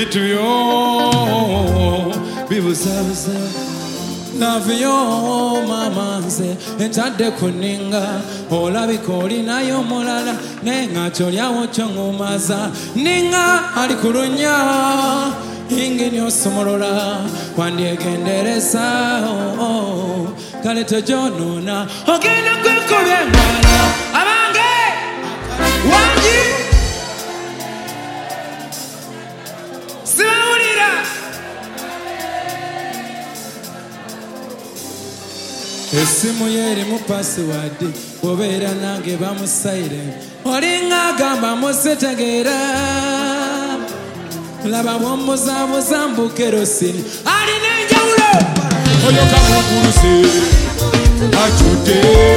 bitu yo bibuzabuza love yo mama nze entadde kuninga olabika olinayo mulala nenga kyolyawo kyongumaza ninga ali kulunya ingeni osomolola wandyegendereza kale tojonona ogenda kwekubya engwala abange wangi sibawulira esimu yerimu pasiwadi obeera nange bamusayire olinga agamba musitegeera laba bwomuzaabuza mbukerosini alina enjawulo oyo kamuguluse ajudde